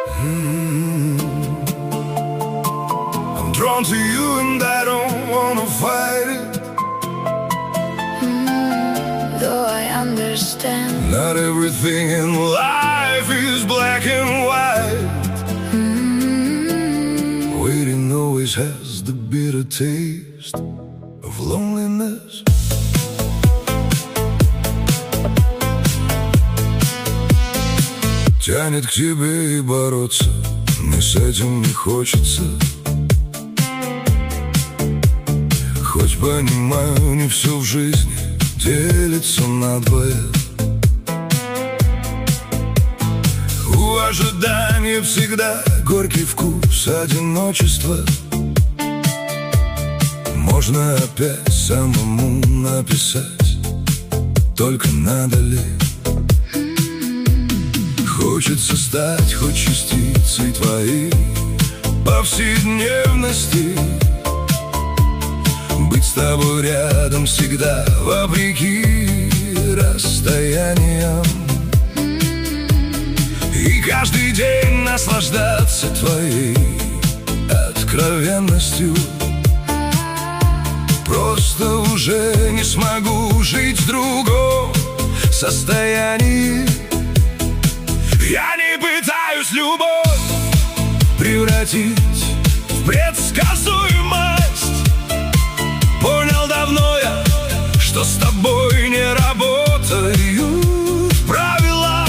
I'm drawn to you and I don't wanna fight it. Though I understand Not everything in life is black and white. Waiting always has the bitter taste of loneliness. Тянет к тебе и бороться мне с этим не хочется. Хоть понимаю, не все в жизни делится надвое. У ожидания всегда горький вкус одиночества. Можно опять самому написать, только надо ли? Хочется стать хоть частицей твоей повседневности, быть с тобой рядом всегда, вопреки расстояниям. И каждый день наслаждаться твоей откровенностью. Просто уже не смогу жить в другом состоянии. Я не пытаюсь любовь превратить в предсказуемость. Понял давно я, что с тобой не работают правила.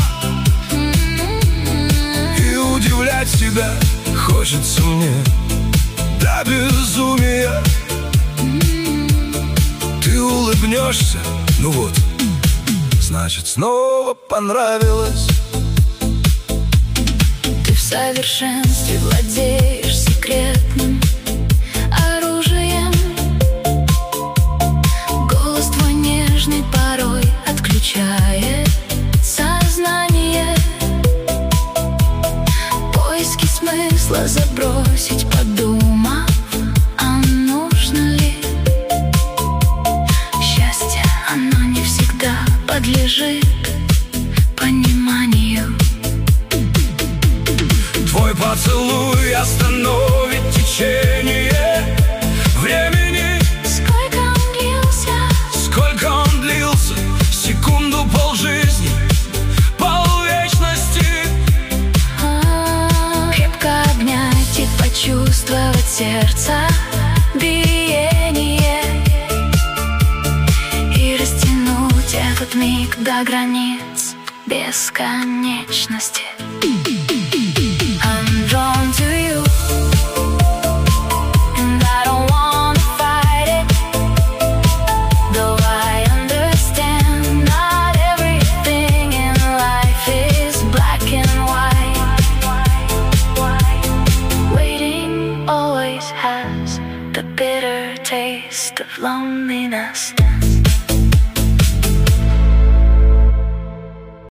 И удивлять тебя хочется мне до безумия. Ты улыбнешься, ну вот, значит снова понравилось. ты в совершенстве владеешь секретным оружием. Голос твой нежный порой отключает сознание. Поиски смысла забросить, подумав, а нужно ли? Счастье, оно не всегда подлежит пониманию. Твой поцелуй остановит течение времени. Сколько он длился? Сколько он длился? Секунду, полжизни, полвечности. Крепко обнять и почувствовать сердца биение. И растянуть этот миг до границ бесконечности. I'm drawn to you, and I don't wanna fight it. Though I understand not everything in life is black and white. Waiting always has the bitter taste of loneliness.